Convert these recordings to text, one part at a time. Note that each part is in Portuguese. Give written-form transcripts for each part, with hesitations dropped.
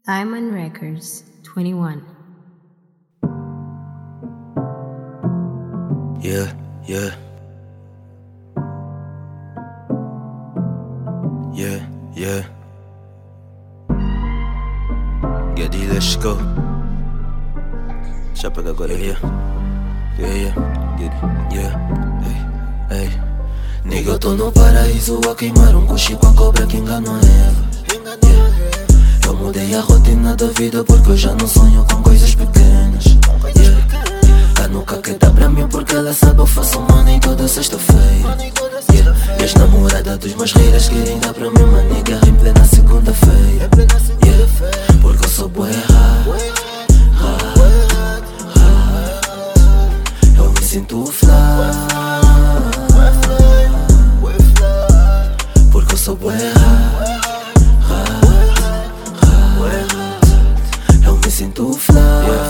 Diamond Records 21. Yeah, yeah. Yeah, yeah. Get it, let's go. Chapa agora, yeah. Yeah, yeah. Get it, yeah. Hey, hey. Nigga, eu tô no paraíso a queimar cuxi com a cobra que enganou a Eva. Eu mudei a rotina da vida porque eu já não sonho com coisas pequenas. A nunca quer dar pra mim porque ela sabe eu faço money toda sexta-feira. E as namoradas dos meus reiras querem dar pra mim uma nigga em plena segunda-feira. Porque eu sou bué eu me sinto fly. Porque eu sou bué eu me sinto fly.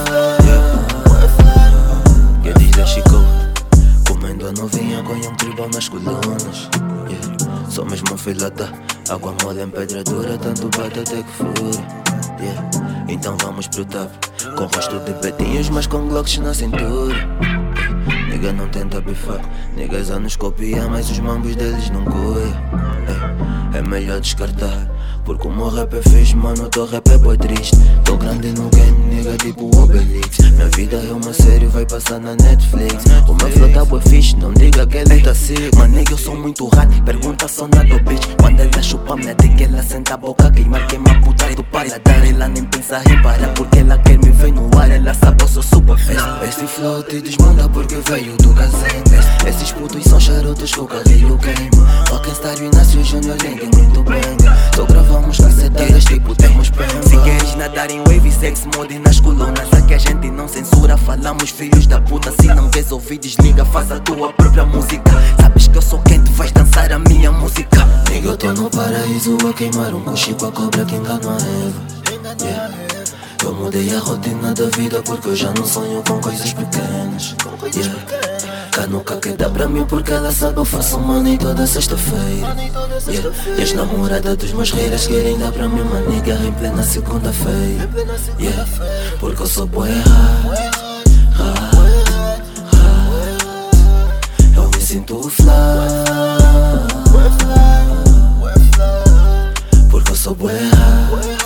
Que diz a Chico, comendo a novinha com tribal nas colunas. Sou mesmo uma filada, água mole em pedra dura, tanto bate até que fura. Então vamos pro tap, com rosto de petinhos mas com glocks na cintura. Nigga não tenta bifar, niggas a nos copiar, mas os mambos deles não coia. É melhor descartar, porque o meu rap é fixe, mano, o teu rap é boi triste. Tô grande no game, nigga, tipo o Obelix. Minha vida é uma série, vai passar na Netflix. O meu flow tá bué fixe, não diga que ele tá sick. Mas nigga, eu sou muito rato, pergunta só na do bitch. Quando ela chupa minha dick, ela senta a boca, queima puta do paladar. Ela nem pensa em parar, porque ela quer me ver no ar. Ela sabe eu sou super fest. Esse flow te desmonta porque veio do Gazem. Esses putos são charutos que eu carrego game. Rockstar e Inácio Júnior, ninguém muito bem. Só gravamos cacetadas tipo temos pemba. Se queres nadar em wave, sex mode nas colunas. Aqui a gente não censura, falamos filhos da puta. Se não queres ouvir, desliga, faz a tua própria música. Sabes que eu sou quente, vais dançar a minha música. Nigga, eu tô no paraíso a queimar cuxi com a cobra que enganou a Eva. Eu mudei a rotina da vida porque eu já não sonho com coisas pequenas. Cá nunca quer dar pra mim porque ela sabe eu faço money toda sexta-feira. E as namoradas dos meus reiras querem dar pra mim uma nigga em plena segunda-feira. Porque eu sou bué eu me sinto fly. Porque eu sou bué